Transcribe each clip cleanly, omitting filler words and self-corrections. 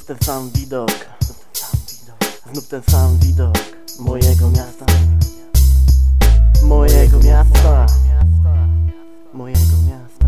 ten sam widok, znów ten sam widok mojego miasta, mojego miasta, mojego miasta.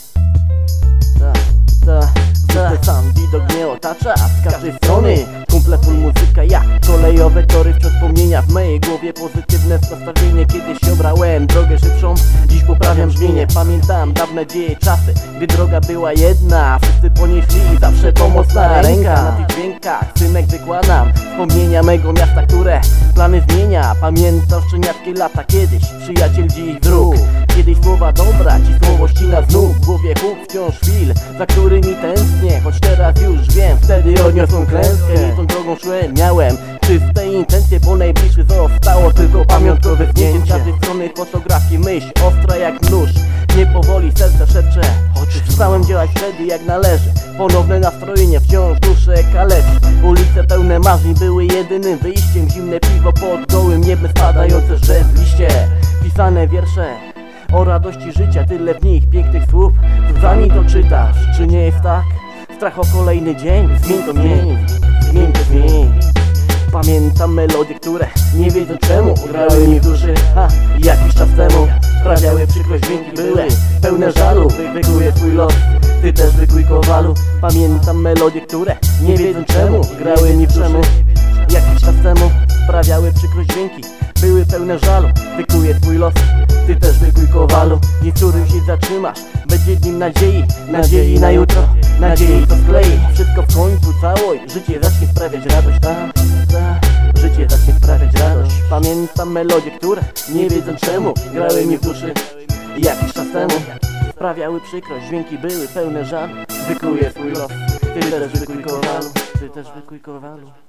Ten sam widok mnie otacza z każdej strony. Kumple, full muzyka, ja kolejowe tory, wciąż wspomnienia w mojej głowie. Pozytywne nastawienie, kiedyś obrałem drogę szybszą, dziś poprawiam brzmienie. Pamiętam dawne dzieje, czasy, gdy droga była jedna, wszyscy po niej szli, zawsze pomocna ręka. Na tych dźwiękach synek wykładam wspomnienia mego miasta, które plany zmienia. Pamiętam szczeniackie lata, kiedyś przyjaciel, dziś wróg. Kiedyś słowa dobra, ci słowo ścina znów. W głowie huk wciąż chwil, za którymi tęsknię, choć teraz już wiem, wtedy odniosłem klęskę. Nie tą drogą szłem, miałem czyste intencje, bo najbliższy zostało tylko pamiątkowe zdjęcie. Z każdej strony fotografii, myśl ostra jak nóż. Nie powoli serce szepcze, choć przestałem działać wtedy jak należy. Ponowne nastrojenie wciąż duszę kaleczy. Ulice pełne marzeń były jedynym wyjściem. Zimne piwo pod gołym niebem, spadające z drzew liście. Pisane wiersze o radości życia, tyle w nich pięknych słów. Łzami to czytasz, czy nie jest tak? Strach o kolejny dzień, zmień to zmień, zmień to zmień. Pamiętam melodie, które nie wiedzą czemu grały mi w duszy, jakiś czas temu sprawiały przykrość, dźwięki były pełne żalu. Wykuję twój los, ty też wykuj kowalu. Pamiętam melodie, które nie wiedzą czemu grały mi w duszy, jakiś czas temu sprawiały przykrość, dźwięki były pełne żalu. Wykuję twój los, ty też wykuj kowalu. Dzień, w którym się zatrzymasz, będzie dniem nadziei, nadziei na jutro, nadziei to sklei. Wszystko w końcu, całość, życie zacznie sprawiać radość, życie zacznie sprawiać radość. Pamiętam melodie, które nie wiedzą czemu grały mi w duszy, jakiś czas temu sprawiały przykrość, dźwięki były pełne żalu. Wykuję twój los, ty też wykuj kowalu, ty też wykuj kowalu.